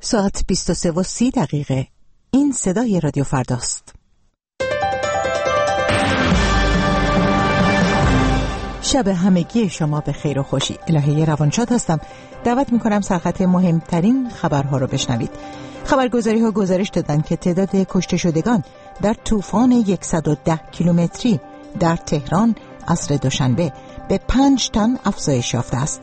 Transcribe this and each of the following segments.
ساعت 23:30. این صدای رادیو فرداست. شب همگی شما به خیر و خوشی. الهه روانشاد هستم. دعوت میکنم سرخط مهمترین خبرها رو بشنوید. خبرگزاری ها گزارش دادن که تعداد کشته شدگان در طوفان 110 کیلومتری در تهران عصر دوشنبه به 5 تن افزایش یافته است.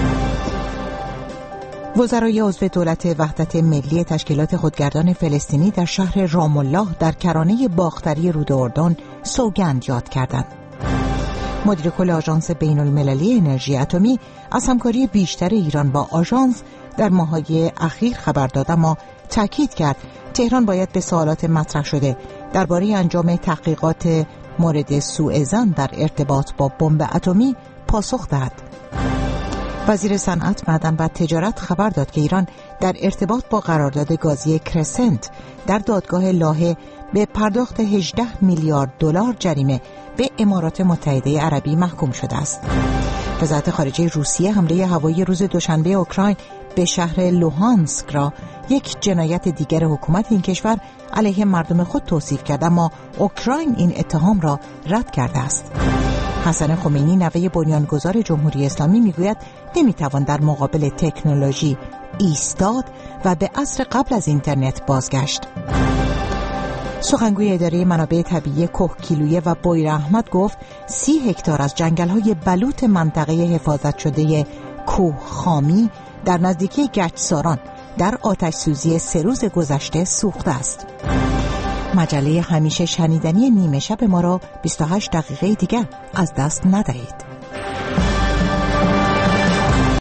وزرای عضو دولت وحدت ملی تشکیلات خودگردان فلسطینی در شهر رام الله در کرانه باختری رود اردن سوگند یاد کردند. مدیر کل آژانس بین المللی انرژی اتمی از همکاری بیشتر ایران با آژانس در ماه‌های اخیر خبر داد، اما تاکید کرد تهران باید به سوالات مطرح شده درباره انجام تحقیقات مورد سوء ظن در ارتباط با بمب اتمی پاسخ دهد. وزیر صنعت، معدن و تجارت خبر داد که ایران در ارتباط با قرارداد گازی کرسنت در دادگاه لاهه به پرداخت 18 میلیارد دلار جریمه به امارات متحده عربی محکوم شده است. وزارت خارجه روسیه حمله هوایی روز دوشنبه اوکراین به شهر لوهانسک را یک جنایت دیگر حکومت این کشور علیه مردم خود توصیف کرد، اما اوکراین این اتهام را رد کرده است. حسن خمینی، نوه بنیانگذار جمهوری اسلامی، میگوید نمیتوان در مقابل تکنولوژی ایستاد و به عصر قبل از اینترنت بازگشت. سخنگوی اداره منابع طبیعی کوهگیلویه و بویر احمد گفت 30 هکتار از جنگل‌های بلوط منطقه حفاظت شده کوه خامی در نزدیکی گچساران در آتش سوزی 3 روز گذشته سوخته است. مجله همیشه شنیدنی نیمه شب ما را 28 دقیقه دیگر از دست ندهید.